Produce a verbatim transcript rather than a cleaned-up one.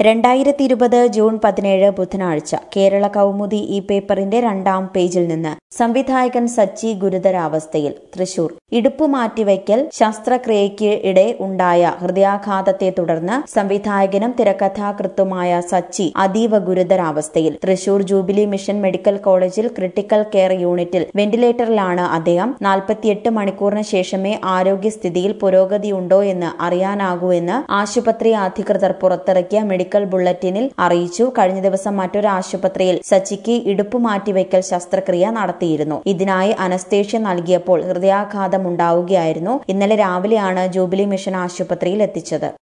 രണ്ടായിരത്തി ഇരുപത് ജൂൺ പതിനേഴ് ബുധനാഴ്ച കേരള കൗമുദി ഈ പേപ്പറിന്റെ രണ്ടാം പേജിൽ നിന്ന് സംവിധായകൻ സച്ചി ഗുരുതരാവസ്ഥയിൽ. തൃശൂർ. ഇടുപ്പ് മാറ്റിവയ്ക്കൽ ശസ്ത്രക്രിയയ്ക്ക് ഇടെ ഉണ്ടായ ഹൃദയാഘാതത്തെ തുടർന്ന് സംവിധായകനും തിരക്കഥാകൃത്തുമായ സച്ചി അതീവ ഗുരുതരാവസ്ഥയിൽ. തൃശൂർ ജൂബിലി മിഷൻ മെഡിക്കൽ കോളേജിൽ ക്രിട്ടിക്കൽ കെയർ യൂണിറ്റിൽ വെന്റിലേറ്ററിലാണ് അദ്ദേഹം. നാൽപ്പത്തിയെട്ട് മണിക്കൂറിന് ശേഷമേ ആരോഗ്യസ്ഥിതിയിൽ പുരോഗതിയുണ്ടോ എന്ന് അറിയാനാകൂ എന്ന് ആശുപത്രി അധികൃതർ പുറത്തിറക്കിയ മെഡിക്കൽ ബുള്ളറ്റിനിൽ അറിയിച്ചു. കഴിഞ്ഞ ദിവസം മറ്റൊരു ആശുപത്രിയിൽ സച്ചിക്ക് ഇടുപ്പ് മാറ്റിവയ്ക്കൽ ശസ്ത്രക്രിയ നടത്തിയിരുന്നു. ഇതിനായി അനസ്തേഷ്യ നൽകിയപ്പോൾ ഹൃദയാഘാതമുണ്ടാവുകയായിരുന്നു. ഇന്നലെ രാവിലെയാണ് ജൂബിലി മിഷൻ ആശുപത്രിയിൽ എത്തിച്ചത്.